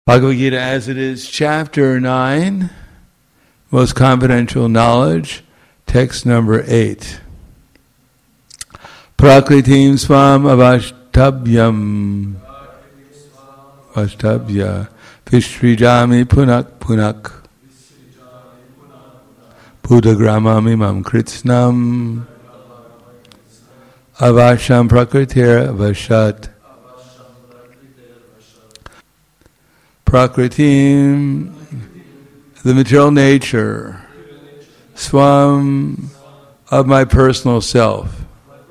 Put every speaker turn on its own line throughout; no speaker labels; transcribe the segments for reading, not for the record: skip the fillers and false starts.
Bhagavad Gita as it is, chapter 9, most confidential knowledge, text number 8. Prakritim swam avashtabhyam vastabhya vishrijami punak punak buddhagramam imam kritsnam avasham prakritir vashat. Prakritim, the material nature, swam, of my personal self,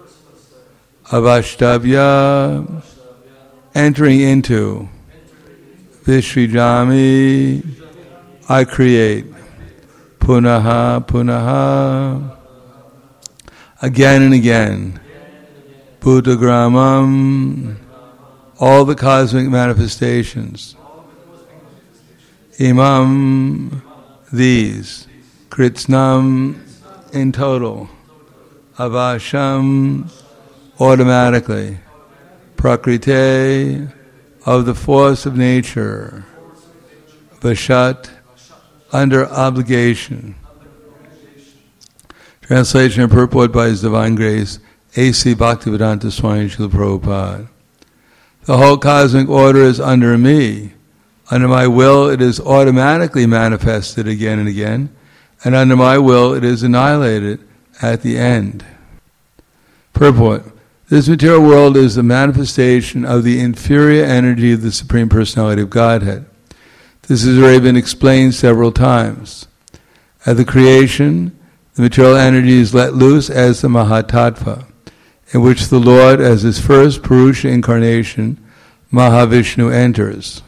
avashtabhya, entering into, vishrijami, I create, punaha, punaha, again and again, buddhagramam, all the cosmic manifestations, imam, these, kritsnam, in total, avasham, automatically, prakrite, of the force of nature, vashat, under obligation. Translation and purport by His Divine Grace, A.C. Bhaktivedanta Swami Srila Prabhupada. The whole cosmic order is under me. Under my will, it is automatically manifested again and again, and under my will, it is annihilated at the end. Purport. This material world is the manifestation of the inferior energy of the Supreme Personality of Godhead. This has already been explained several times. At the creation, the material energy is let loose as the Mahatattva, in which the Lord, as his first Purusha incarnation, Mahavishnu, enters.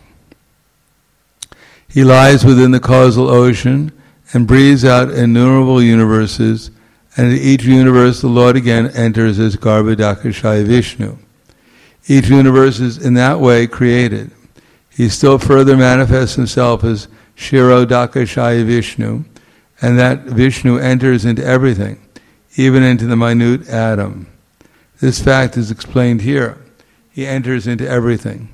He lies within the causal ocean and breathes out innumerable universes, and in each universe the Lord again enters as Garbhodakashaya Vishnu. Each universe is in that way created. He still further manifests himself as Kshirodakashaya Vishnu, and that Vishnu enters into everything, even into the minute atom. This fact is explained here. He enters into everything.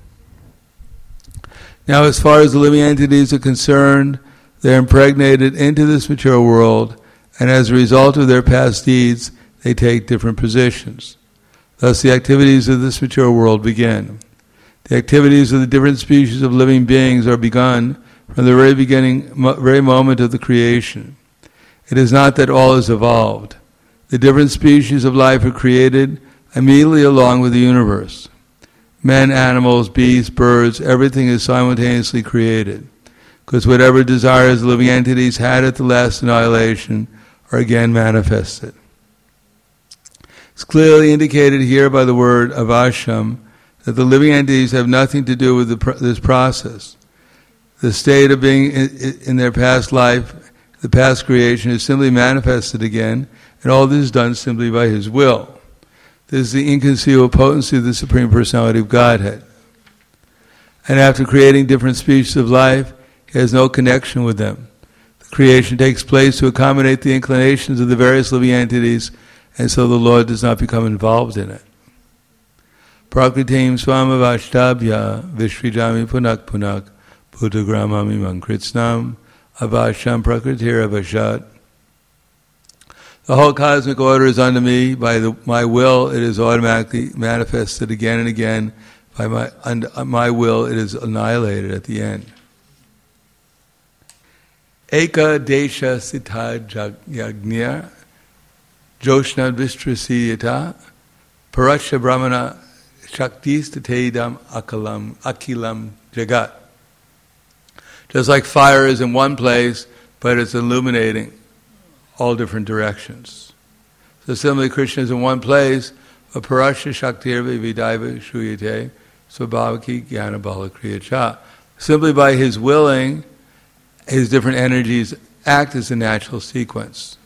Now, as far as the living entities are concerned, they are impregnated into this material world, and as a result of their past deeds, they take different positions. Thus, the activities of this material world begin. The activities of the different species of living beings are begun from the very beginning, very moment of the creation. It is not that all is evolved. The different species of life are created immediately along with the universe. Men, animals, beasts, birds, everything is simultaneously created, because whatever desires the living entities had at the last annihilation are again manifested. It's clearly indicated here by the word avasham that the living entities have nothing to do with this process. The state of being in their past life, the past creation, is simply manifested again, and all this is done simply by His will. This is the inconceivable potency of the Supreme Personality of Godhead. And after creating different species of life, He has no connection with them. The creation takes place to accommodate the inclinations of the various living entities, and so the Lord does not become involved in it. Prakritim swamavashtabhya vishrijami punak punak buddhagramam imam kritsnam avasham prakritir avashat. The whole cosmic order is under me. By my will, it is automatically manifested again and again. By my will, it is annihilated at the end. Eka desha sita yagnya joshna vistrasiyata parasha brahmana shaktis tatedam akilam jagat. Just like fire is in one place, but it's illuminating all different directions. So similarly, Krishna is in one place, but parasha shaktirva vidaiva shuyate svabhavaki jnana bala kriyacha. Simply by his willing, his different energies act as a natural sequence.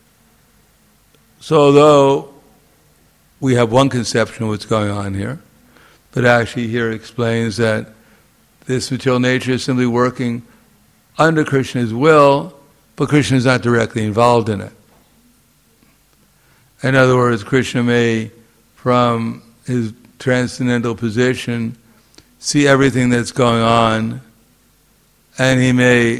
So although we have one conception of what's going on here, but actually here it explains that this material nature is simply working under Krishna's will, but Krishna is not directly involved in it. In other words, Krishna may, from his transcendental position, see everything that's going on and he may,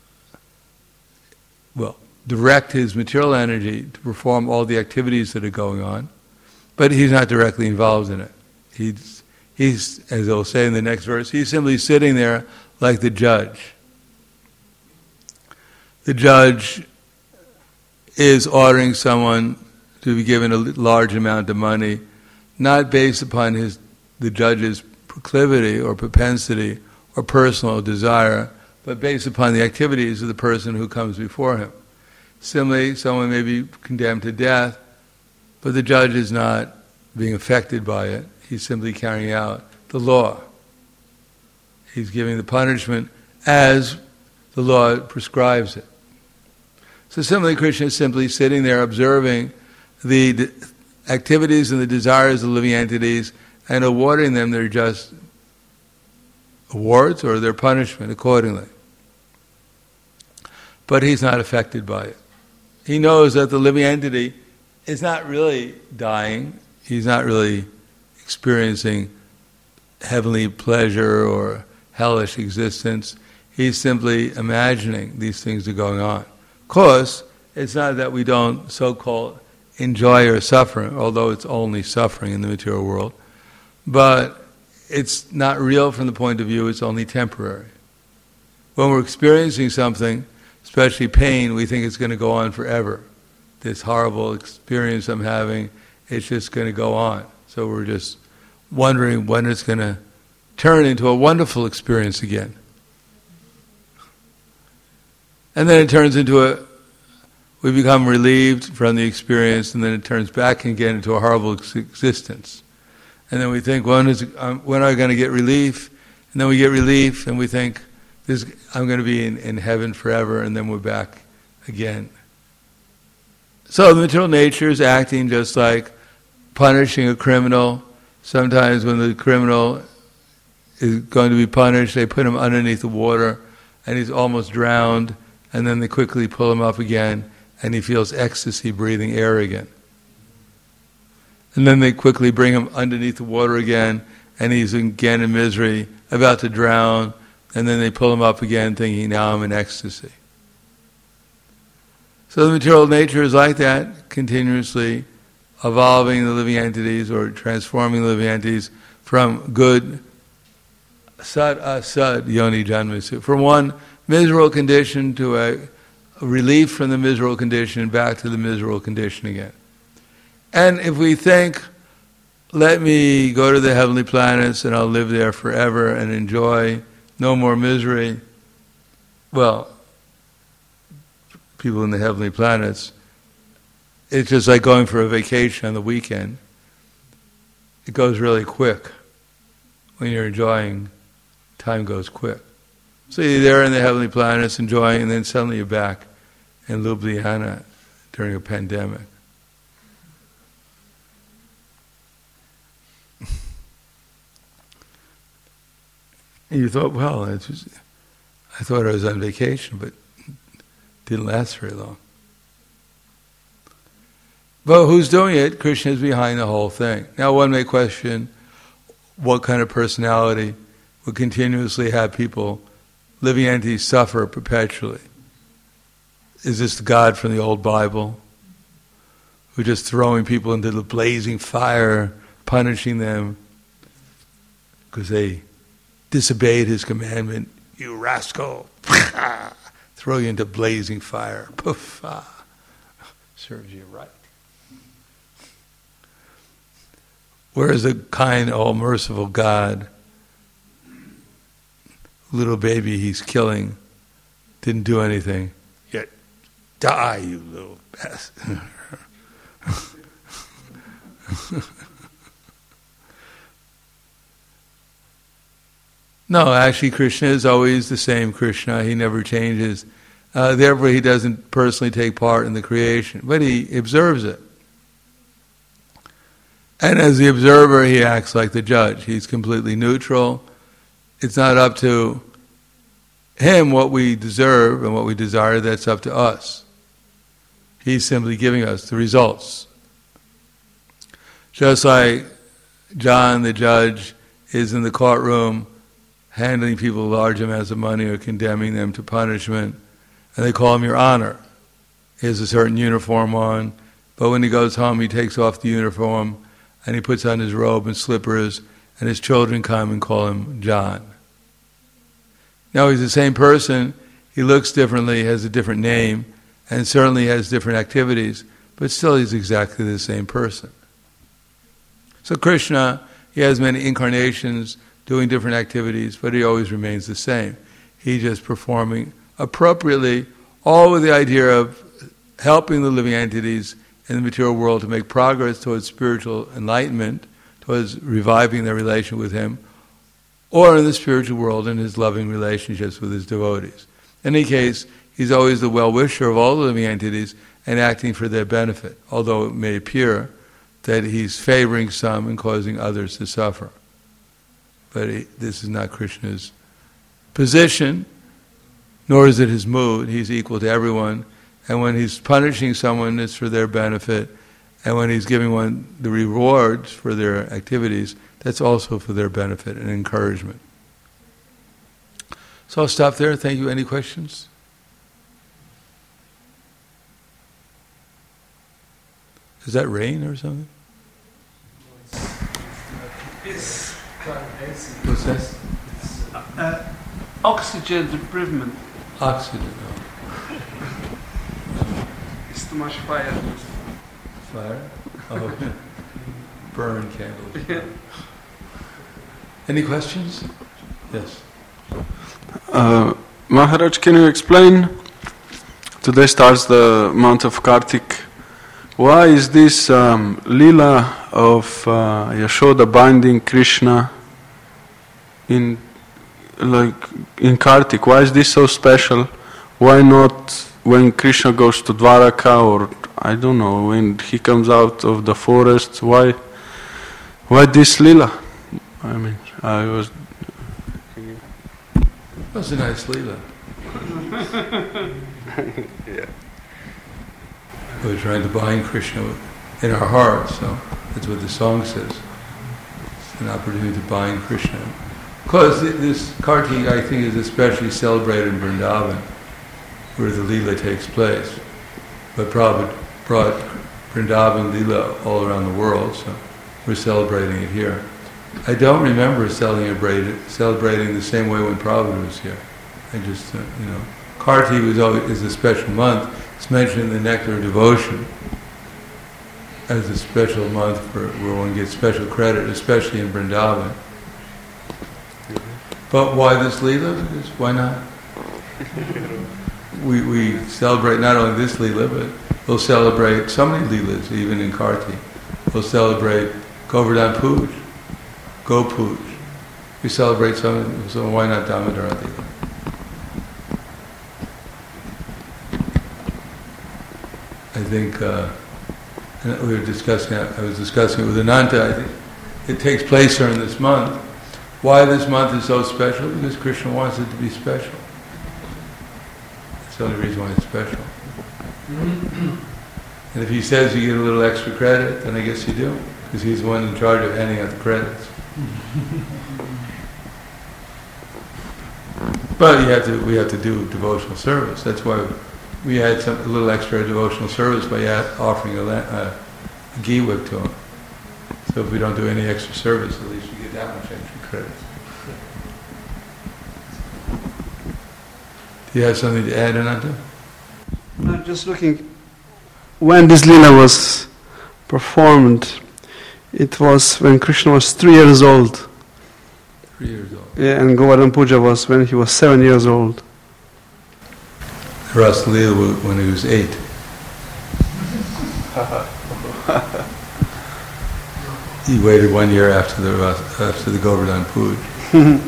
direct his material energy to perform all the activities that are going on, but he's not directly involved in it. He's, as they'll say in the next verse, he's simply sitting there like the judge. The judge is ordering someone to be given a large amount of money, not based upon the judge's proclivity or propensity or personal desire, but based upon the activities of the person who comes before him. Similarly, someone may be condemned to death, but the judge is not being affected by it. He's simply carrying out the law. He's giving the punishment as the law prescribes it. So similarly, Krishna is simply sitting there observing the activities and the desires of living entities and awarding them their just awards or their punishment accordingly. But he's not affected by it. He knows that the living entity is not really dying. He's not really experiencing heavenly pleasure or hellish existence. He's simply imagining these things are going on. Of course, it's not that we don't so-called enjoy or suffer, although it's only suffering in the material world, but it's not real from the point of view, it's only temporary. When we're experiencing something, especially pain, we think it's going to go on forever. This horrible experience I'm having, it's just going to go on. So we're just wondering when it's going to turn into a wonderful experience again. And then it turns into we become relieved from the experience, and then it turns back again into a horrible existence. And then we think, when am I going to get relief? And then we get relief, and we think, I'm going to be in heaven forever, and then we're back again. So the material nature is acting just like punishing a criminal. Sometimes when the criminal is going to be punished, they put him underneath the water, and he's almost drowned, and then they quickly pull him up again, and he feels ecstasy breathing air again. And then they quickly bring him underneath the water again, and he's again in misery, about to drown, and then they pull him up again thinking, now I'm in ecstasy. So the material nature is like that, continuously evolving the living entities or transforming the living entities from good sat asad yoni janmasu, from one miserable condition to a relief from the miserable condition back to the miserable condition again. And if we think, let me go to the heavenly planets and I'll live there forever and enjoy no more misery, well, people in the heavenly planets, it's just like going for a vacation on the weekend. It goes really quick. When you're enjoying, time goes quick. So you're there in the heavenly planets enjoying, and then suddenly you're back in Ljubljana during a pandemic. And you thought, well, I thought I was on vacation, but it didn't last very long. But who's doing it? Krishna is behind the whole thing. Now one may question what kind of personality would continuously have people, living entities, suffer perpetually. Is this the God from the old Bible, who's just throwing people into the blazing fire, punishing them because they disobeyed his commandment? You rascal! Throw you into blazing fire. Poof! Serves you right. Whereas the kind, all-merciful God, little baby he's killing, didn't do anything, yet die, you little bastard. No, actually Krishna is always the same Krishna. He never changes. Therefore he doesn't personally take part in the creation, but he observes it. And as the observer, he acts like the judge. He's completely neutral. It's not up to him what we deserve and what we desire, that's up to us. He's simply giving us the results. Just like John, the judge, is in the courtroom handing people large amounts of money or condemning them to punishment, and they call him Your Honor. He has a certain uniform on, but when he goes home he takes off the uniform and he puts on his robe and slippers, and his children come and call him John. Now he's the same person, he looks differently, has a different name, and certainly has different activities, but still he's exactly the same person. So Krishna, he has many incarnations doing different activities, but he always remains the same. He's just performing appropriately, all with the idea of helping the living entities in the material world to make progress towards spiritual enlightenment, towards reviving their relation with him, or in the spiritual world in his loving relationships with his devotees. In any case, he's always the well-wisher of all the living entities and acting for their benefit, although it may appear that he's favoring some and causing others to suffer. But this is not Krishna's position, nor is it his mood. He's equal to everyone, and when he's punishing someone, it's for their benefit, and when he's giving one the rewards for their activities, that's also for their benefit and encouragement. So I'll stop there. Thank you. Any questions? Is that rain or something?
It's
What's that?
oxygen improvement.
Oxygen.
It's too much fire.
Fire? Oh, burn candles. Any questions? Yes.
Maharaj, can you explain? Today starts the month of Kartik. Why is this Leela of Yashoda binding Krishna in Kartik? Why is this so special? Why not when Krishna goes to Dwaraka, or I don't know, when he comes out of the forest? Why this Leela? I mean,
That's a nice Leela.
Yeah.
We're trying to bind Krishna in our hearts, so that's what the song says. It's an opportunity to bind Krishna. Because this Kartik, I think, is especially celebrated in Vrindavan, where the Leela takes place. But Prabhupada brought Vrindavan Leela all around the world, so we're celebrating it here. I don't remember celebrating the same way when Prabhupada was here. I just, Kartik is a special month. It's mentioned in the Nectar of Devotion as a special month where one gets special credit, especially in Vrindavan. But why this Leela? Because why not? We celebrate not only this Leela, but we'll celebrate so many Leelas, even in Kartik. We'll celebrate Govardhan Puj, Go Puj. We celebrate so why not Damodara Leela? I think I was discussing it with Ananta. I think it takes place during this month. Why this month is so special? Because Krishna wants it to be special. That's the only reason why it's special. And if he says you get a little extra credit, then I guess you do, because he's the one in charge of handing out the credits. But we have to do devotional service. That's why we had a little extra devotional service by offering a ghee whip to him. So if we don't do any extra service, at least we get that much extra credit. Do you have something to add, Ananta?
I'm just looking. When this Leela was performed, it was when Krishna was 3 years old.
3 years old.
Yeah, and Govardhan Puja was when he was 7 years old.
Ras Leela when he was 8. He waited 1 year after the Govardhan Puja.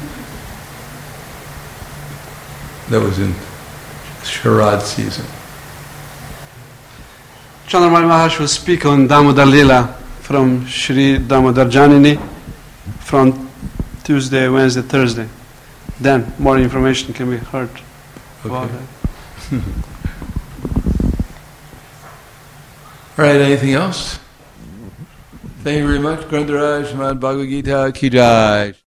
That was in Sharad season.
Chandramani Maharaj will speak on Damodar Leela from Sri Damodar Janini from Tuesday, Wednesday, Thursday. Then more information can be heard about it.
All right, anything else? Thank you very much. Grantharaj Srimad Bhagavad Gita Ki Jai.